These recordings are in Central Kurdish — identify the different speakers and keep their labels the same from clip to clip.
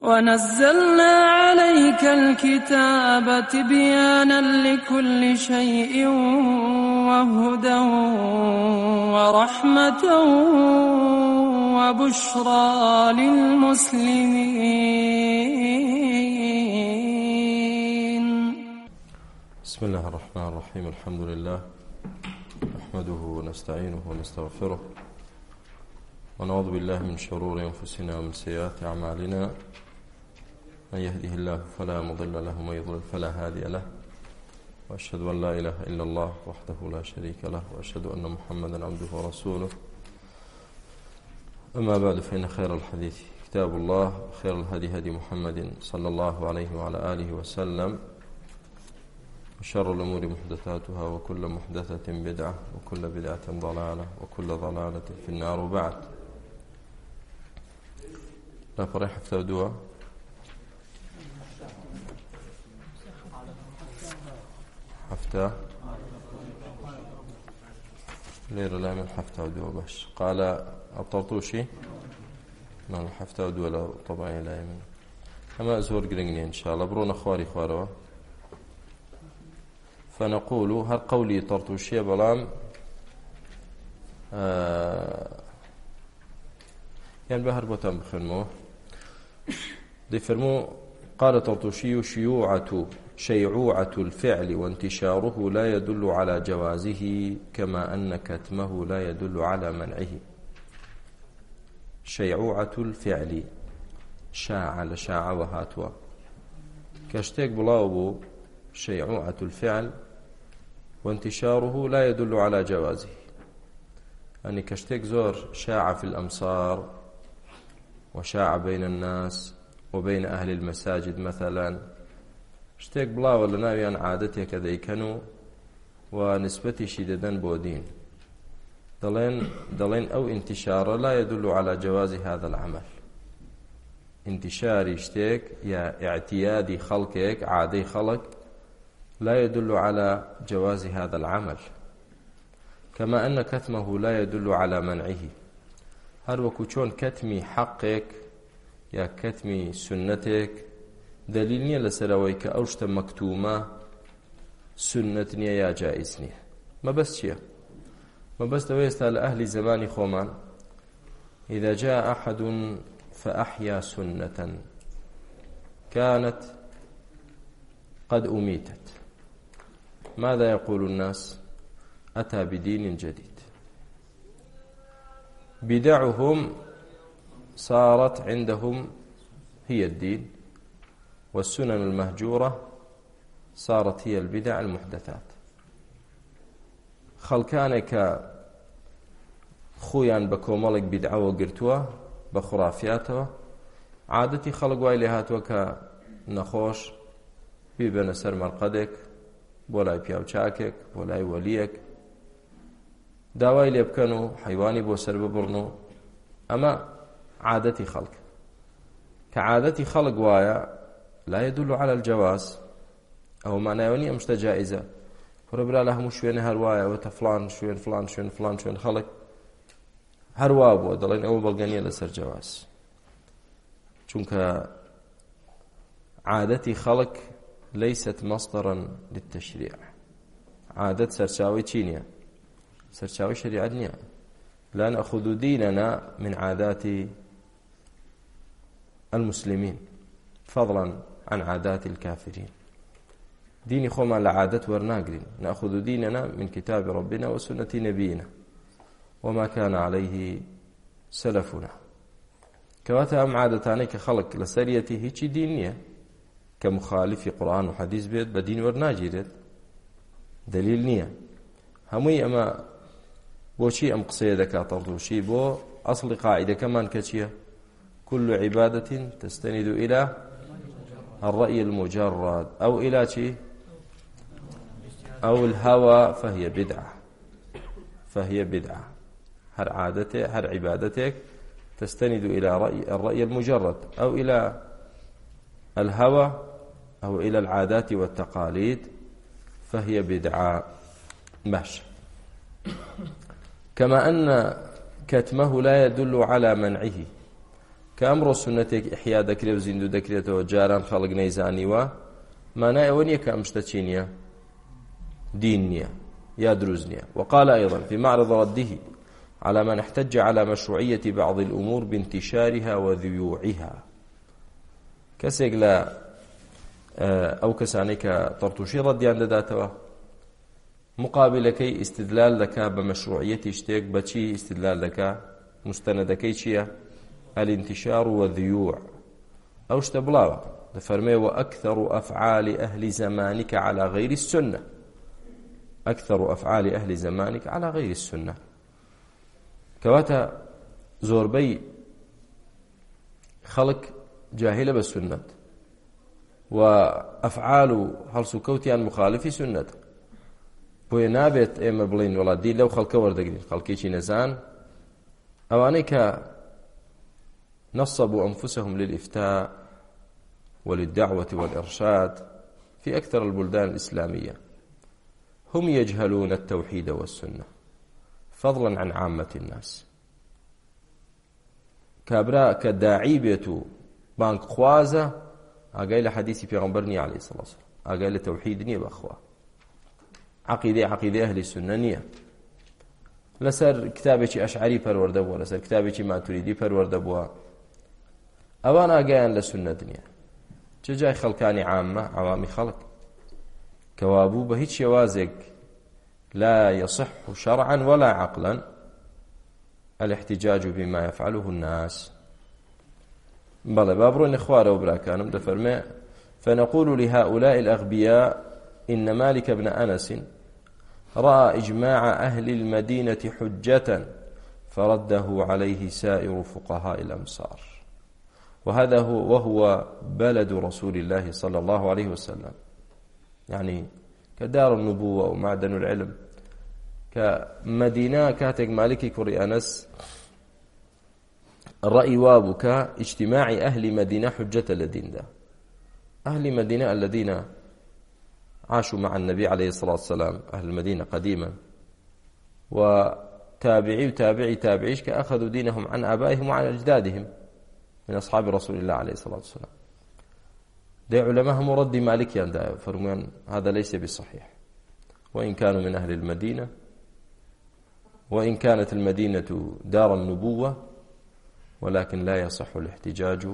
Speaker 1: ونزلنا عليك الكتاب تبيانا لكل شيء وهدى ورحمة وبشرى للمسلمين.
Speaker 2: بسم الله الرحمن الرحيم. الحمد لله نحمده ونستعينه ونستغفره ونعوذ بالله من شرور أنفسنا ومن سيئات أعمالنا. من يهده الله فلا مضل له ومن يضلل فلا هادي له، وأشهد أن لا إله إلا الله وحده لا شريك له، وأشهد أن محمدا عبده ورسوله. أما بعد، فإن خير الحديث كتاب الله، وخير الهدي هدي محمد صلى الله عليه وعلى آله وسلم، وشر الأمور محدثاتها، وكل محدثة بدعة، وكل بدعة ضلالة، وكل ضلالة في النار. وبعد، لا فرح حفتة ودوا حفتة ليرة لا من حفتة ودوا باش قال الطرطوشي ما الحفتة ودوا لا طبعا لا يمن أما أزور قرنجني إن شاء الله. برونا خواري خواروا فنقول هل قولي طرطوشي بلام يعني بهر بوتان بخرموه دي فرمو. قال طرطوشي: شيعوعة الفعل وانتشاره لا يدل على جوازه، كما أن كتمه لا يدل على منعه. شيعوعة الفعل شاع لشاع وهاتوا كاشتيك بلاوبو. شيعوعة الفعل وانتشاره لا يدل على جوازه، يعني كاشتيك زور شاع في الأمصار وشاع بين الناس وبين أهل المساجد مثلا. شتيك بلا ولا ناويان عادتي كذا يكنوا ونسبتي شديدا بودين دلين أو انتشار لا يدل على جواز هذا العمل. انتشار شتيك يا اعتيادي خلقك عادي خلق لا يدل على جواز هذا العمل، كما أن كتمه لا يدل على منعه. هر وكوشون كتمي حقك يا كتمي سنتك دليل نية لسرويك أوشت مكتومة سنة نية يا جائز نية. ما بس شيء، ما بس دويست على أهل زمان خومان: إذا جاء أحد فأحيا سنة كانت قد أميتت، ماذا يقول الناس؟ أتى بدين جديد. بدعهم صارت عندهم هي الدين، والسنن المهجورة صارت هي البدع المحدثات. خلقانك خويان بكوملك بدعة وقرتوا بخرافياتوا. عادتي خلق وايلي هاتوا كنخوش بيبن سر مرقدك بولاي بياوچاكك بولاي وليك داوای لێ بکەن و حیوانی بۆ سەر ببڕن و ئەمە عادەتی خەڵک کە عادەتی خەڵک وایە لا يدل على الجواز. ئەو مانایەوە نییە ئەم شتە جائزە. برا لە هەموو شوێنە هەروایەوەتە فلان شوێن فلان شوێن فلان شوێن خەڵک هەروە بووە دەڵێن ئەوە بەڵگە نییە لەسەر جواز، چونکە عادەتی خەڵک ليست مصدرا للتشريع. عادة سرچاوي چينيا سرچاوي شريعة نيا. لا نأخذ ديننا من عادات المسلمين فضلا عن عادات الكافرين. ديني خوما لعادة ورناقرين، نأخذ ديننا من كتاب ربنا وسنة نبينا وما كان عليه سلفنا. كواتا أم عادتاني كخلق لسريتي هيك دينية كمخالف قرآن وحديث بيت بدين ورناجيرت دليل نية. همي أما بوشي أم قصيدك طرطوشي بو أصل قاعدة كمان كتشية: كل عبادة تستند إلى الرأي المجرد أو إلى شيء أو الهوى فهي بدعة. هر عبادتك تستند إلى الرأي المجرد أو إلى الهوى أو إلى العادات والتقاليد فهي بدعة. ماشي. كما أن كتمه لا يدل على منعه، کە ئەمڕۆ سونەتێک ئیحیا دەکرێت و زیندوو دەکرێتەوە جاران خەڵک نەیزانیوە مانای ئەوە نییە کە ئەم شتە چی نییە دین نییە یا دروست نییە. وقال أيضا في معرض رده على من احتج على مشروعية بعض الأمور بانتشارها وذيوعها. کەسێک لە ئەو کەسانەی کە تەڕتوشی ڕەدیان دەداتەوە مقابلەکەی ئیستدلال دەکا بە مەشروعیەتی شتێک بەچی ئیستدلال دەکا مستەنەدەکەی چییە؟ الانتشار والذيوع. ئەو شتە بڵاوە دەفەرمێ وأكثر أفعال أهل زمانك على غير السنة. أكثر أفعال أهل زمانك على غير السنة. کەواتە زۆربەی خەڵک جاهلە بە سنت و ئەفعال و هەڵس و کەوتیان مخالفی سنت بۆیە نابێت ئێمە بڵین وڵات دی لەو خەڵکە وەردەگرین خەڵکێکی نەزان ئەوانەی کە نصبوا أنفسهم للإفتاء وللدعوة والإرشاد في أكثر البلدان الإسلامية هم يجهلون التوحيد والسنة فضلا عن عامة الناس. كابرا كداعي بيتو بانك خوازة ئاگای لە حەدیثی پێغەمبەر نییە عەلەیهی سەڵاتو وسەلام ئاگای لە تەوحید نییە بەخوا عەقیدەی ئەهلی سونە نییە لەسەر کتابێکی ئەشعەری پەروەردە بووە لەسەر کتابێکی ماتوریدی پەروەردە بووە ئەوان ئاگایان لە سونەت نییە چ جای خەڵکانی عامە عەوامی خەڵک کەوابوو بە هیچ شێوازێک لا يصح شرعا ولا عقلا الاحتجاج بما يفعله الناس. بلى بابرون خواره وبراكانم دفرمي فنقول لهؤلاء الأغبياء إن مالك بن أنس رأى إجماع أهل المدينة حجة فرده عليه سائر فقهاء الأمصار وهذا وهو بلد رسول الله صلى الله عليه وسلم يعني كدار النبوة ومعدن العلم كمدينة كاتك مالكي كوري أنس الرأي وابك اجتماع أهل مدينة حجة الذين ده أهل مدينة الذين عاشوا مع النبي عليه الصلاة والسلام أهل المدينة قديما وتابعي وتابعي تابعيش كأخذوا دينهم عن آبائهم وعن أجدادهم من أصحاب رسول الله عليه الصلاة والسلام. ده علماء مرد مالكيان ده فرمون هذا ليس بصحيح وإن كانوا من أهل المدينة وإن كانت المدينة دار النبوة ولكن لا يصح الاحتجاج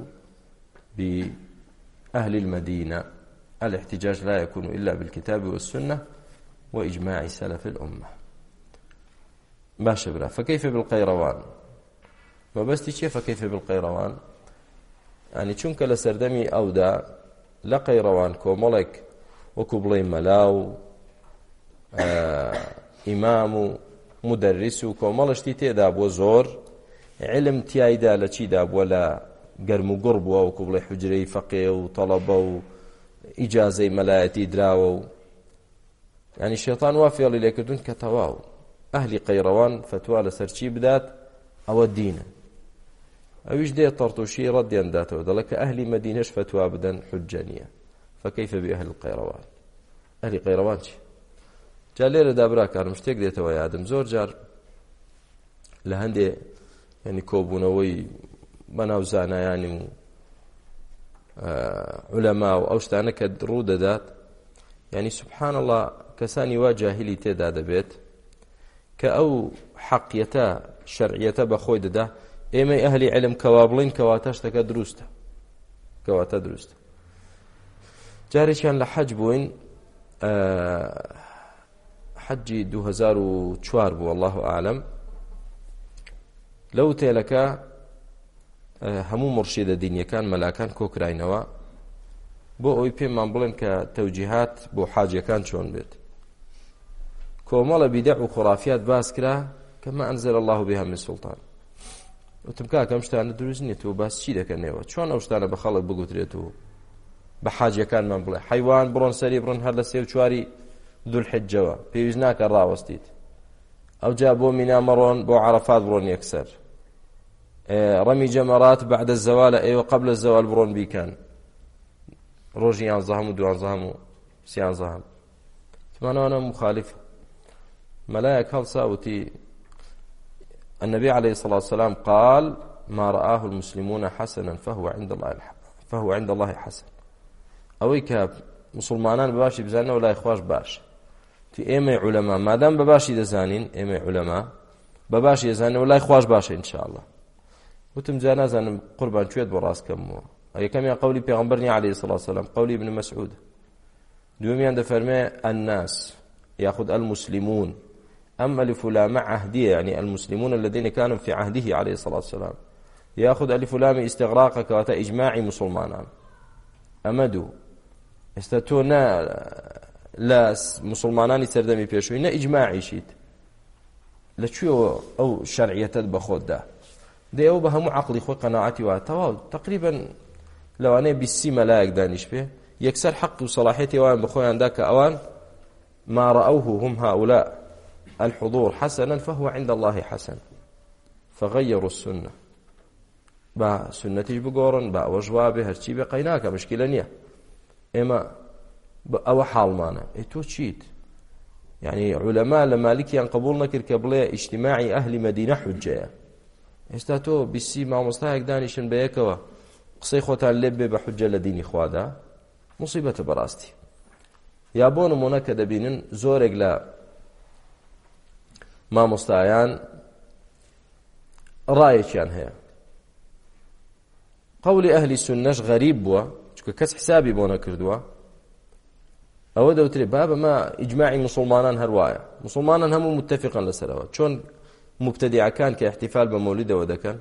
Speaker 2: بأهل المدينة. الاحتجاج لا يكون إلا بالكتاب والسنة وإجماع سلف الأمة. باشا برا فكيف بالقيروان وبستي كيف فكيف بالقيروان يعني چونك لسردمي أودا لقيروان كوملك وكبلي ملاو إمام مدرس كوملشتي تيداب وزور علم تيايدا لچيداب ولا گرم و گرب و كبلي حجري فقيه وطلبه إجازة ملايتي دراو يعني الشيطان وافي اللي ليكدون كتواو أهل قيروان فتوى لسرشي بدات أو الدين أويش دي طرطوشي رد ينداته ذلك أهل مدينة فتوى بدن حجانية فكيف بأهل القيروان؟ أهل قيروان شي جالير دابرا كان مشتاق ديته ويا آدم زور جار لهندي يعني كوبونوي بناوزانا يعني علماء و ئەوشتانە کە ڕوو دەدات يعني سبحان الله کەسانی وا جاهلی تێدا دەبێت کە ئەو حەقیەتە شەرعیەتە بەخۆی دەدا ئێمەی ئەهلی علم کەوا بڵین کەواتە شتەکە دروستە کەواتە دروستە. جارێکیان لە حەج بووین حەجی 2004 بوو والله ئاعلم لەو تێلەکە هەموو مرشیدە دینیەکان مەلاکان کۆکراینەوە بۆ ئەوی پێمان بڵێن کە تەوجیهات بۆ حاجیەکان چۆن بێت. کۆمەڵە بیدع و خورافیات باس کرا کە ما ئەنزەل الله بها من سوڵتان. وتم کاکە ئەم شتانە دروست نییە و باس چی دەکەنەوە چۆن ئەو شتانە بە خەڵک بگوترێت و بە حاجیەکانمان بڵێ حەیوان بڕۆن سەری بڕۆن هەر لە 3 و 4 دوولحیجەوە پێویست ناکە ڕاوەستیت ئەوجا بۆ مینا مەڕۆن بۆ عەرەفات بڕۆن یەکسەر رمي جمرات بعد الزوال أيوة قبل الزوال برون بيكان روجي ينظهم ودوانظهم سيانظهم ثم أنا مخالف ملاك هل صاوتي النبي عليه الصلاة والسلام قال ما رآه المسلمون حسنا فهو عند الله حسن. ئەوەی کە مسلمانان بەباشی بزانەوە لای خۆش باش. تی ئێمە عولەما مادام بەباشی دەزانین، ئێمە عولەما بەباشی دەزانەوە لای خۆش باشە ئینشاءالله. وتم جا نازانم قوربان کوێت بۆ ڕاستکەمەوە. یەکەمیان قەولی پێغەمبەر نیە عەلەیهی سەڵاتو وسەلام، قەولی ابن مسعود. دووەمیان دەفەرمێ الناس يأخذ المسلمون، أما ألف لام عهدية يعني المسلمون الذين كانوا في عهده عليه الصلاة والسلام، يأخذ ألف لام استغراق كواتا إجماع مسلمان أمدو استتونا لا مسلمانان سردمي بيشوين إجماعي شيت لشو أو شرعية بخود ده أو بهم عقلي خو قناعتي وتواو تقريبا لو أنا بالسيما لا يقدانيش به يكسر حق وصلاحيتي وان بخوي عندك أوان ما رأوه هم هؤلاء الحضور حسنا فهو عند الله حسن، فغيروا السنة با سنتيش بقورن با وجوابه هرشي بقيناك مشكلة نية إما أو حال مانا إتو تشيت يعني علماء لمالك ينقبول نكر كبلية اجتماعي أهل مدينة حجة استاتو بالسي ما مصطاهك دانيشن بيكوا قصي خوتان لبه بحجة لديني خوادا مصيبة براستي يابون مناكد بينن زورق لا ما مستعيان رايشان هي قول أهل السنة غريب بوا كس حسابي بونا كردوا أو دوتري بابا ما إجماعي مسلمانان هروايا مسلمانان هم متفقا لسلوات شون مبتدع كان كاحتفال بمولده وذكر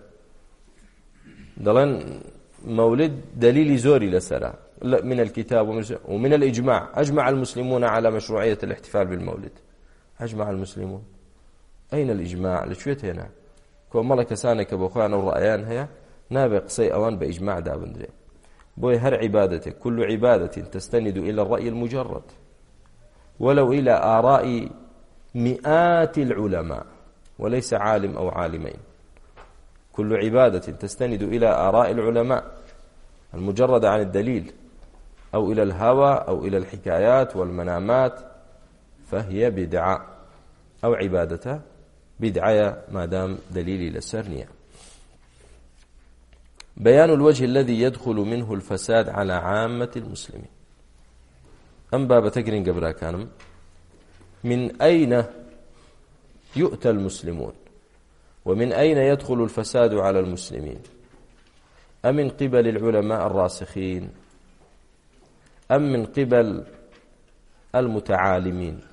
Speaker 2: دلن مولد دليل زوري لسرا من الكتاب ومن الإجماع. أجمع المسلمون على مشروعية الاحتفال بالمولد. أجمع المسلمون أين الإجماع؟ لشويت هنا كو ملك سانك بخوان الرأيان هي نابق قصي أوان بإجماع دابندري بوي هر عبادة كل عبادة تستند إلى الرأي المجرد ولو إلى آراء مئات العلماء وليس عالم أو عالمين. كل عبادة تستند إلى آراء العلماء المجردة عن الدليل أو إلى الهوى أو إلى الحكايات والمنامات فهي بدعة أو عبادة بدعة ما دام دليلي للسرنية. بيان الوجه الذي يدخل منه الفساد على عامة المسلمين. أم باب تقرين قبل كانم من أين يؤتى المسلمون ومن أين يدخل الفساد على المسلمين؟ أم من قبل العلماء الراسخين أم من قبل المتعالمين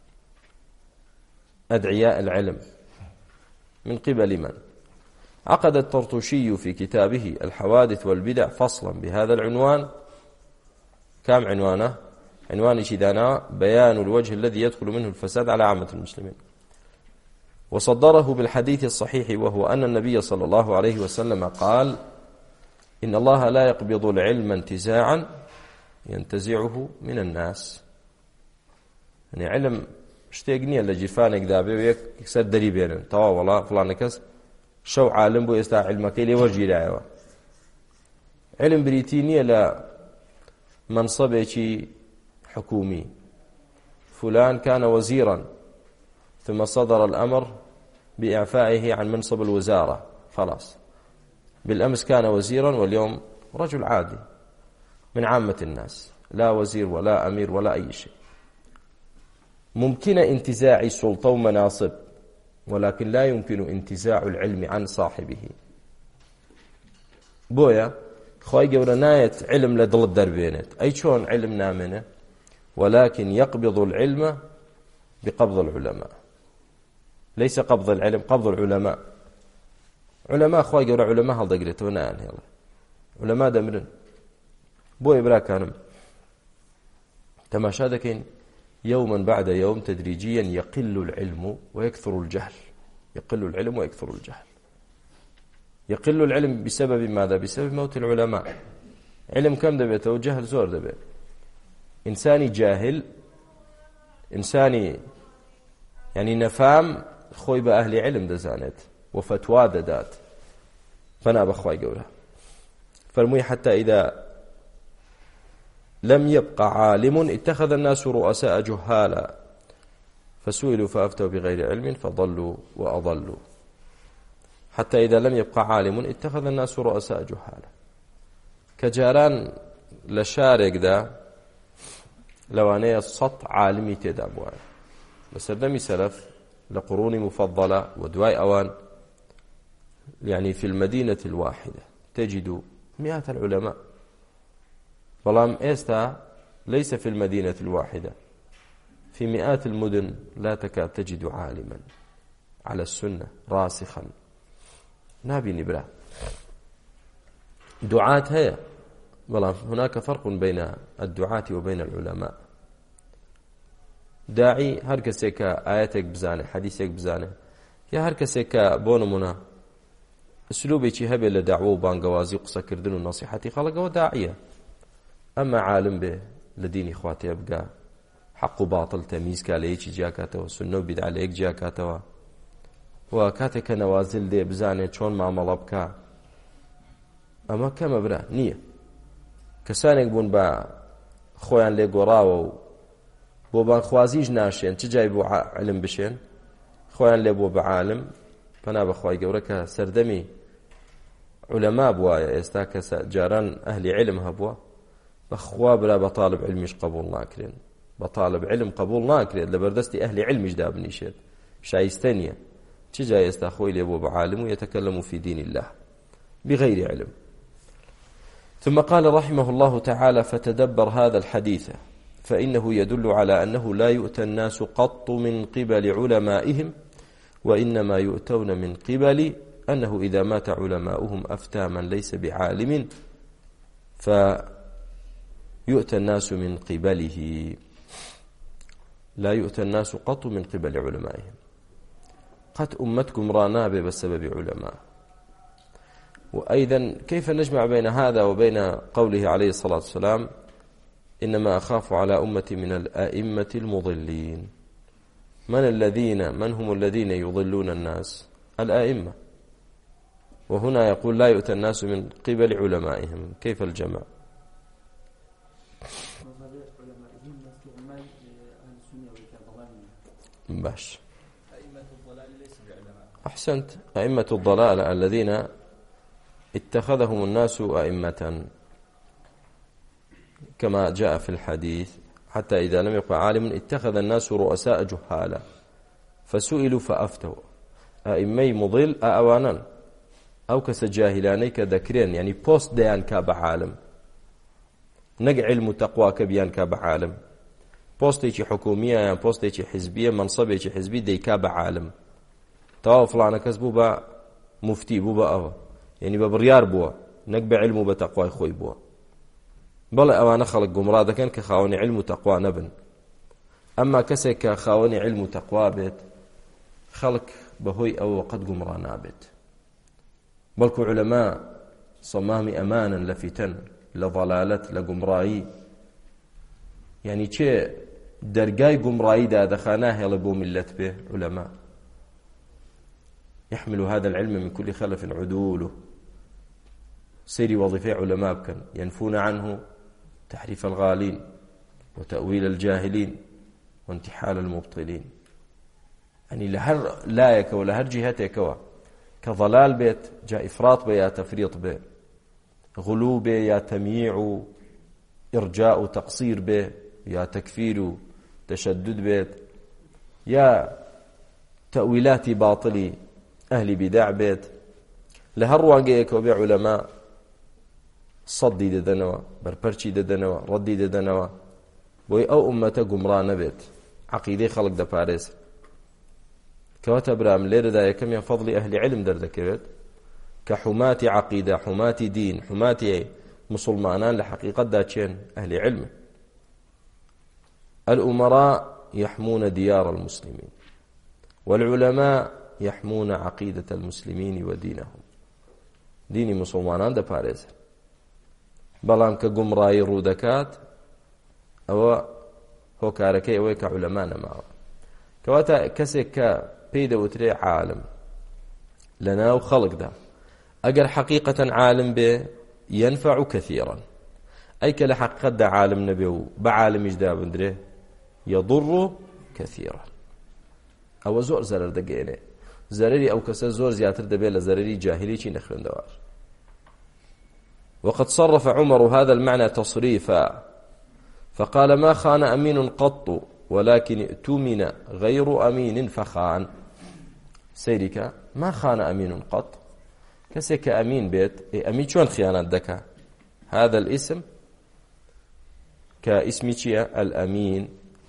Speaker 2: أدعياء العلم؟ من قبل من؟ عقد الطرطوشي في كتابه الحوادث والبدع فصلا بهذا العنوان. كم عنوانه؟ عنوان شدانا بيان الوجه الذي يدخل منه الفساد على عامة المسلمين، وصدره بالحديث الصحيح وهو أن النبي صلى الله عليه وسلم قال إن الله لا يقبض العلم انتزاعا ينتزعه من الناس. يعني علم شتيقنية لجيفانك دابي ويكسر دريبين توا والله فلان كس شو عالم بو يستع علمك لي وجي دعوة علم بريتينية لا منصبه حكومي. فلان كان وزيرا ثم صدر الأمر بإعفائه عن منصب الوزارة، خلاص بالأمس كان وزيرا واليوم رجل عادي من عامة الناس، لا وزير ولا أمير ولا أي شيء. ممكن انتزاع سلطة ومناصب ولكن لا يمكن انتزاع العلم عن صاحبه. بويا خواهي قولناية علم لدل الدربينت أي شون علمنا منه، ولكن يقبض العلم بقبض العلماء، ليس قبض العلم قبض العلماء. علماء خواهي قول علماء هل دقريتونا يعني علماء دمرن بويا برا كانم تماشا دكين يوما بعد يوم تدريجيا يقل العلم ويكثر الجهل، يقل العلم ويكثر الجهل. يقل العلم بسبب ماذا؟ بسبب موت العلماء. علم كم دبيته وجهل زور دبيت. إنساني جاهل إنساني يعني نفام خوي بأهل علم دزانت وفتوى دات فأنا بخواي قولها فرمي حتى إذا لم يبقى عالم اتخذ الناس رؤساء جهالا فسئلوا فأفتوا بغير علم فضلوا وأضلوا. حتى إذا لم يبقى عالم اتخذ الناس رؤساء جهالا كجاران لشارك دا لوانية السط عالمي تدابوان لسردمي سلف لقرون مفضلة ودواي أوان يعني في المدينة الواحدة تجد مئات العلماء بلام إستا ليس في المدينة الواحدة في مئات المدن لا تكاد تجد عالما على السنة راسخا نابي نبرا دعاة هي بلام هناك فرق بين الدعاة وبين العلماء داعي هر کەسێک کە ئاەتێک بزانێ حەدیثێک بزانێ یا هەر کەسێک کە بۆ نمونە ئسلوبێکی هەبێت لە داعوە و بانگەوازی و قسەکردن و نەسیحەتی خەڵکەوە داعیە ئەمە عالم بێ لە دینی خوا تێبگا حەق و باتڵ تەمیز کا لە یەکی جیاکاتەوە سونە و بیدعە لە یەک جیاکاتەوە و کاتێک کە نەوازل دێ بزانێت چۆن مامەڵە بکە ئەمە کەمە برا نییە کەسانێک بوون بە خۆیان لێ گۆڕاوە و بۆ بانخوازیش ناشێن چ جای بۆ علم بشێن خۆیان لێ بۆ بە عالم پەنا بەخوای گەورە کە سەردەمی علەما بووایە ئێستا کە جاران ئەهلی علم هەبووە بەخوا برا بە طالب علمیش قبول ناکرێن بە طالب علم قبول ناکرێت لە بەردەستی ئەهلی علمیش دابنیشێت شایستە نییە چ جای ئێستا خۆی لێ بۆ بە عالم و يتكلم في دين الله بغير علم. ثم قال رحمه الله تعالى فتدبر هذا الحديث فإنه يدل على أنه لا يؤتى الناس قط من قبل علمائهم وإنما يؤتون من قبل أنه إذا مات علماؤهم أفتى من ليس بعالم فيؤتى الناس من قبله لا يؤتى الناس قط من قبل علمائهم قد أمتكم رانابة بسبب علماء. وأيضا كيف نجمع بين هذا وبين قوله عليه الصلاة والسلام إنما أخاف على أمتي من الآئمة المضلين. من هم الذين يضلون الناس؟ الآئمة. وهنا يقول لا يؤتى الناس من قبل علمائهم. كيف الجمع؟ باش أحسنت. أئمة الضلال الذين اتخذهم الناس أئمة كما جاء في الحديث حتى إذا لم يبق عالم اتخذ الناس رؤساء جهالا فسئلوا فأفتوا. أئمي مضل أوانا أو كسجاهلاني كذكرين يعني بوست ديان كاب عالم نقع علم تقوى كبيان كاب عالم بوستيكي حكومية يعني بوستيكي حزبية منصبيكي حزبي دي كاب عالم تواو فلانة كسبوا با مفتي بوا أوا يعني ببريار بوا نقبع علم بتقوى خوي بوا بەڵێ ئەوانە خەڵک گومڕا دەکەن کە خاوەنی علم و تەقوا نەبن. ئەمما کەسێک کە خاوەنی علم و تەقوا بێت خەڵک بەهۆی ئەوە قەت گومڕا نابێت. بەڵکو عولەما سەمامی ئەمانن لە فیتەن لە ضەلالەت لە گومڕایی یعنی چێ دەرگای گومڕاییدا دەخانە هێڵە بۆ میلەت بێ عولەما يحمل هذا العلم من كل خلف عدوله سيري وظيفة علماء بكن ينفون عنه تحريف الغالين وتأويل الجاهلين وانتحال المبطلين يعني لهر لايك ولا هر جهتك كضلال بيت جاء إفراط بي يا تفريط بي غلو بي يا تمييع إرجاء تقصير بي يا تكفير تشدد بيت يا تأويلات باطلي أهل بدع بيت لهر واقعك وبيع علماء صدي ددنوا برپرچی ددنوا ردی ددنوا بۆی ئەو ئومەتە گومڕا نەبێت عەقیدەی خەڵک دەپارێز کەواتە برام لێرەدا یەکەمیان فەضلی ئەهلی علم دەردەکەوێت کە حوماتی عەقیدە حوماتی دین حوماتی مسلمانان لە حەقیقەتدا چێن ئەهلی علم. الأمراء يحمون ديار المسلمين والعلماء يحمون عقيدة المسلمين ودينهم. ديني مسلمانان دەپارێزن بەڵام کە گومڕایی ڕوو دەکات ئەوە هۆکارەکەی ئەوەی کە عولەما نەماوە. کەواتە کەسێک کە پێی دەوترێ عالم لەناو خەڵکدا ئەگەر حەقیقەتەن عالم بێ ينفع كثيرا ئەی کە لە حەقیقەتدا عالم نەبێ و بە عالمیش دابدرێ يضر كثيرا ئەوە زۆر زەرەر دەگەێنێ زەرەری ئەو کەسە زۆر زیاتر دەبێت لە زەرەری جاهلیی نەخوێندەوار. وقد صرف عمر هذا المعنى تصريفا فقال ما خان أمين قط ولكن ائتمن غير أمين فخان. سيرك ما خان أمين قط كسك أمين بيت أمين شون خيانات دكا هذا الاسم كاسمك الأمين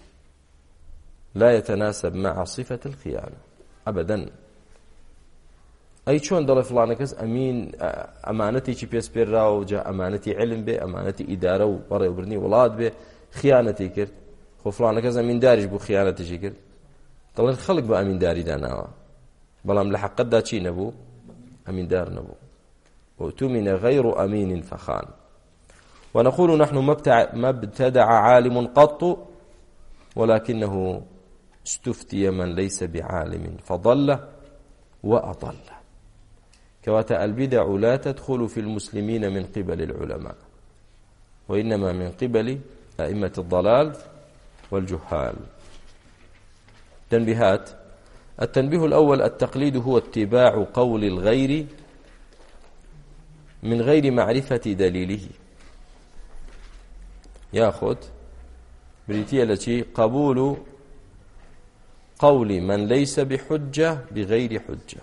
Speaker 2: لا يتناسب مع صفة الخيانة أبدا. أي شون دل فلان كس أمين أمانتي شي بيس بيراو جا أمانتي علم به أمانتي إدارة وبري وبرني ولاد به خيانتي كرت خو فلان كس أمين دارج بو خيانتي شي كرت طبعا خلق بأمين داري دانا بلام لحق قد دا شي نبو أمين دار نبو وأتمن غير أمين فخان. ونقول نحن ما ابتدع عالم قط ولكنه استفتي من ليس بعالم فضل وأضل. كواتا البدع لا تدخل في المسلمين من قبل العلماء وإنما من قبل أئمة الضلال والجهال. تنبيهات. التنبيه الأول التقليد هو اتباع قول الغير من غير معرفة دليله. ياخذ بريتية التي قبول قول من ليس بحجة بغير حجة.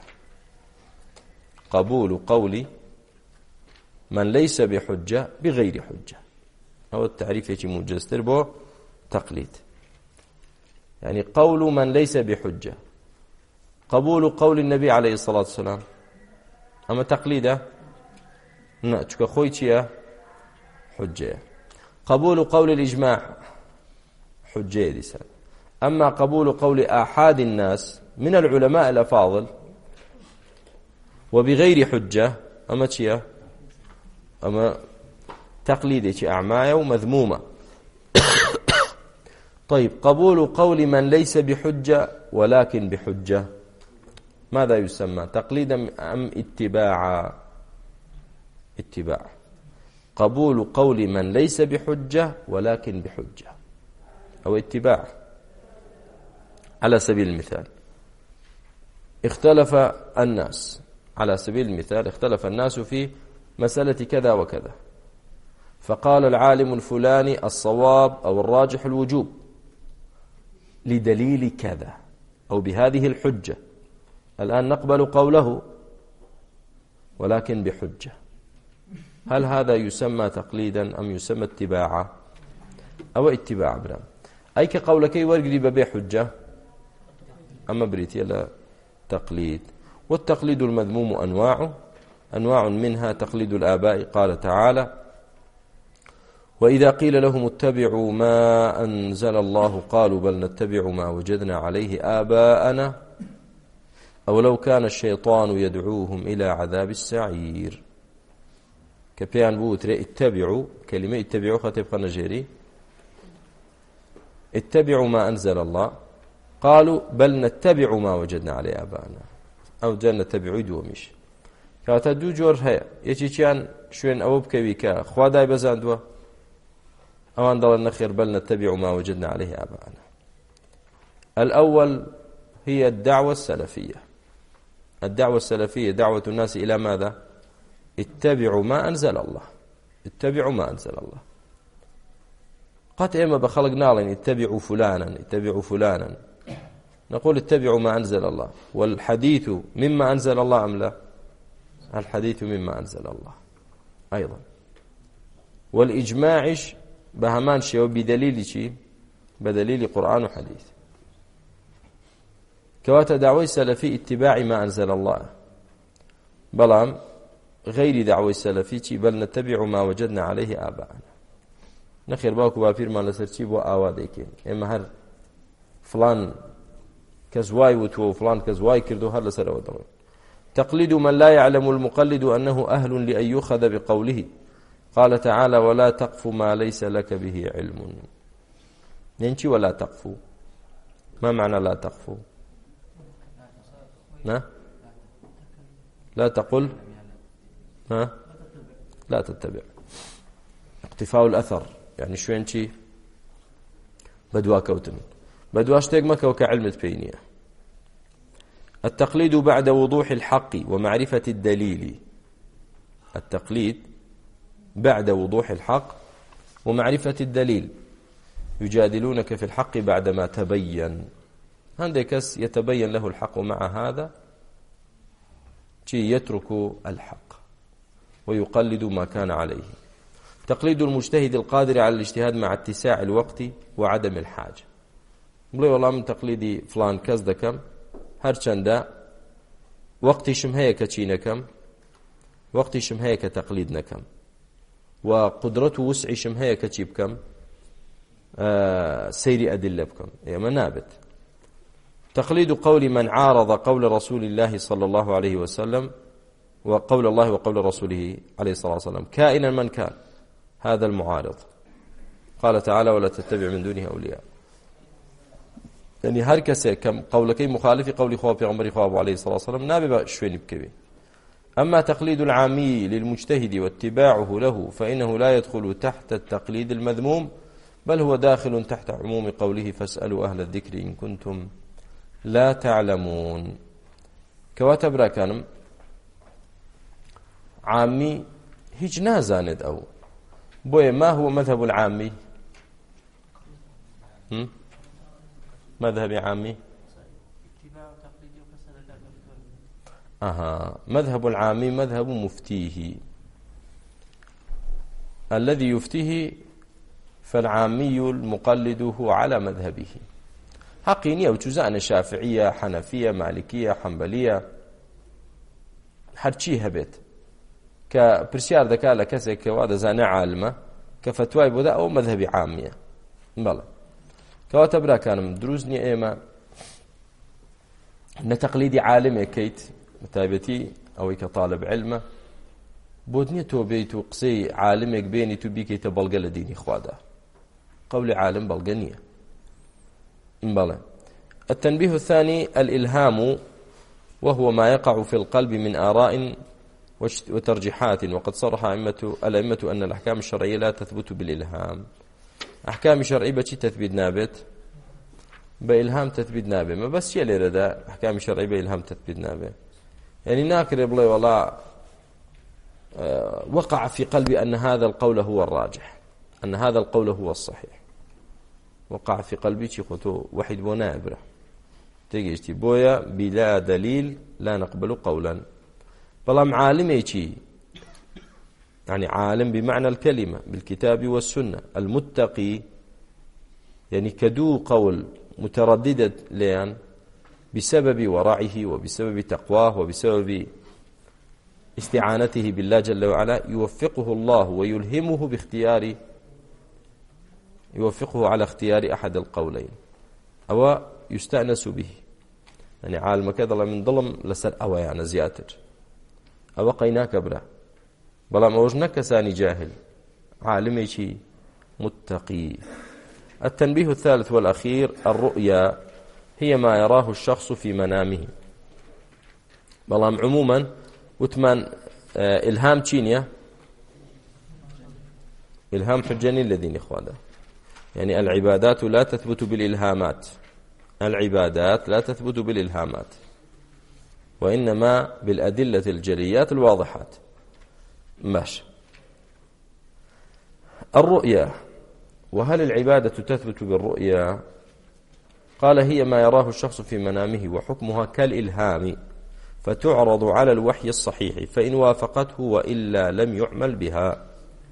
Speaker 2: قبول قول من ليس بحجة بغير حجة هو التعريف يجي موجز تربو تقليد يعني قول من ليس بحجة. قبول قول النبي عليه الصلاة والسلام أما تقليده نأتك خويتيا حجة. قبول قول الإجماع حجة لسان. أما قبول قول آحاد الناس من العلماء الأفاضل وبغير حجة أما تشيا أما تقليدك أعماية ومذمومة. طيب قبول قول من ليس بحجة ولكن بحجة ماذا يسمى تقليدا أم اتباعا؟ اتباع. قبول قول من ليس بحجة ولكن بحجة أو اتباع. على سبيل المثال اختلف الناس على سبيل المثال اختلف الناس في مسألة كذا وكذا فقال العالم الفلاني الصواب أو الراجح الوجوب لدليل كذا أو بهذه الحجة. الآن نقبل قوله ولكن بحجة. هل هذا يسمى تقليدا أم يسمى اتباعا؟ أو اتباع برام أي كقولك ورقريب بحجة أما بريتي لا تقليد. والتقليد المذموم أنواع منها تقليد الآباء. قال تعالى وإذا قيل لهم اتبعوا ما أنزل الله قالوا بل نتبع ما وجدنا عليه آباءنا أو لو كان الشيطان يدعوهم إلى عذاب السعير. كبيان بوتر اتبعوا كلمة اتبعوا خطيب خنجيري اتبعوا ما أنزل الله قالوا بل نتبع ما وجدنا عليه آباءنا أو جل نتبعوا دومش. كاتا دو جور هيا يجي كان شوين أو بكوي كا خوا داي بزاندوا أوان ضل النخير بل نتبع ما وجدنا عليه آباءنا. الأول هي الدعوة السلفية. الدعوة السلفية دعوة الناس إلى ماذا؟ اتبعوا ما أنزل الله. اتبعوا ما أنزل الله. قد إما بخلق نالين اتبعوا فلانا نقول اتبعوا ما أنزل الله. والحديث مما أنزل الله أم لا؟ الحديث مما أنزل الله أيضا. والإجماع بهمان شيء بدليل شيء بدليل قرآن وحديث. كواتا دعوة سلفي اتباع ما أنزل الله بلام غير دعوة سلفي بل نتبع ما وجدنا عليه آباءنا. نخير باكو بابير ما لسرتي بو آواديكين إما هر فلان كزواي وتو فلان كزواي كردو هر لسر ودوين. تقليد من لا يعلم المقلد أنه أهل لأن يؤخذ بقوله. قال تعالى ولا تقف ما ليس لك به علم. ننشي ولا تقف ما معنى لا تقف؟ لا تقل لا تتبع. اقتفاء الأثر يعني شوين شي بدوا كوتن بدوا اشتاق مكة وكعلمة بينية. التقليد بعد وضوح الحق ومعرفة الدليل. التقليد بعد وضوح الحق ومعرفة الدليل. يجادلونك في الحق بعدما تبين. هندكس يتبين له الحق، مع هذا يترك الحق ويقلد ما كان عليه. تقليد المجتهد القادر على الاجتهاد مع اتساع الوقت وعدم الحاجة. بڵێ والله من تقليدي فلان کەس دەکەم هەرچەندە وەقتیشم هەیە کە چی نەکەم، وەقتیشم هەیە کە تەقلید نەکەم، و قدرەت و وسعیشم هەیە کە چی بکەم، سەیری ئەدلە بکەم. ئێمە نابێت. تقليد قول من عارض قول رسول الله صلى الله عليه وسلم وقول الله وقول رسوله عليه الصلاة والسلام كائنا من كان هذا المعارض. قال تعالى ولا تتبع من دونه أولياء. يعني هر کسی کم قولکی مخالف قول خواه پیغمبر خواه عليه الصلاة والسلام نابي با شويني بكبي. أما تقليد العامي للمجتهد واتباعه له فإنه لا يدخل تحت التقليد المذموم، بل هو داخل تحت عموم قوله فاسألوا أهل الذكر إن كنتم لا تعلمون. كواتب راكانم عامي هیچ نازاند أو بوي. ما هو مذهب العامي؟ مذهب عامي مذهب العامي مذهب مفتيه الذي يفتيه، فالعامي المقلد هو على مذهبه. حقيني أو جزء شافعية حنفية مالكية حنبلية هرچی هبت كبرسيار ذكاء لكسي كوادا زانع عالمة كفتواي بودا أو مذهب عامية. بلى كواتبرا كان دروزني إيما نتقليدي عالم كيت متابتي أو كطالب علمه بودني توبيت وقصي عالمك بيني تبيكي تبلغ لديني خوادا قول عالم بلغنية. بلى. التنبيه الثاني الإلهام، وهو ما يقع في القلب من آراء وترجيحات، وقد صرح الأئمة أن الأحكام الشرعية لا تثبت بالإلهام. أحكام شرعية بشي تثبيت نابت بإلهام تثبيت نابت، ما بس يلي ردا أحكام شرعية بإلهام تثبيت نابت. يعني ناكر بلي والله وقع في قلبي أن هذا القول هو الراجح، أن هذا القول هو الصحيح. وقع في قلبي شي خطو وحيد ونابرة تيجي بويا بلا دليل لا نقبل قولا. بلام عالمي شي يعني عالم بمعنى الكلمة بالكتاب والسنة المتقي، يعني كدو قول مترددة ليان بسبب ورعه وبسبب تقواه وبسبب استعانته بالله جل وعلا يوفقه الله ويلهمه باختيار، يوفقه على اختيار أحد القولين أو يستأنس به. يعني عالم كذا من ظلم لسر أو يعني زياتر أو قيناك برا بلا موجنك كساني جاهل عالمي شي متقي. التنبيه الثالث والأخير الرؤيا هي ما يراه الشخص في منامه. بلا عموما وثمان إلهام تشينيا إلهام حجاني الذين إخوانا. يعني العبادات لا تثبت بالإلهامات، العبادات لا تثبت بالإلهامات وإنما بالأدلة الجليات الواضحات. ماشي. الرؤيا، وهل العبادة تثبت بالرؤيا؟ قال هي ما يراه الشخص في منامه وحكمها كالإلهام، فتعرض على الوحي الصحيح فإن وافقته وإلا لم يعمل بها.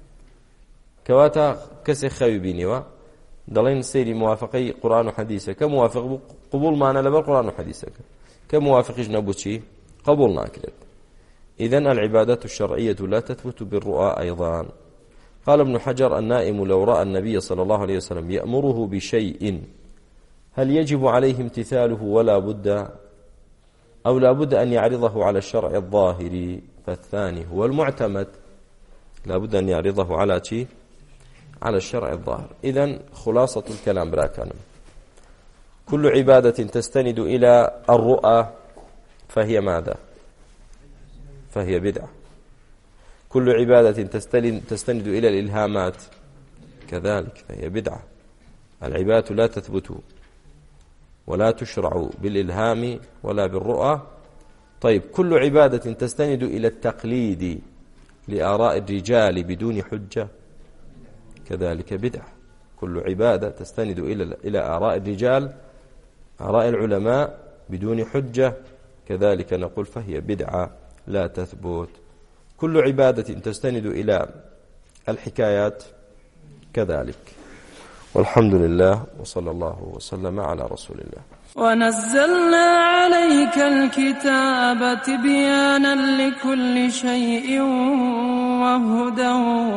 Speaker 2: كواتا كسي خوي بينيوا دلين سيري موافقي قرآن وحديثك كموافق قبول معنا لبر قرآن وحديثك كموافق جنبوشي قبولنا كذب. إذن العبادات الشرعية لا تثبت بالرؤى أيضا. قال ابن حجر النائم لو رأى النبي صلى الله عليه وسلم يأمره بشيء هل يجب عليه امتثاله ولا بد أو لا بد أن يعرضه على الشرع الظاهر؟ فالثاني هو المعتمد، لا بد أن يعرضه على شيء على الشرع الظاهر. إذن خلاصة الكلام براكانم كل عبادة تستند إلى الرؤى فهي ماذا؟ فهي بدعة. كل عبادة تستند إلى الإلهامات كذلك فهي بدعة. العبادة لا تثبت ولا تشرع بالإلهام ولا بالرؤى. طيب، كل عبادة تستند إلى التقليد لآراء الرجال بدون حجة كذلك بدعة. كل عبادة تستند إلى آراء الرجال، آراء العلماء بدون حجة، كذلك نقول فهي بدعة لا تثبت. كل عبادة تستند إلى الحكايات كذلك. والحمد لله، وصلى الله وسلم على رسول الله.
Speaker 1: ونزلنا عليك الكتاب تبيانا لكل شيء وهدى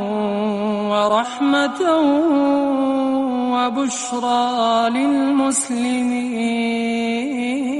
Speaker 1: ورحمة وبشرى للمسلمين.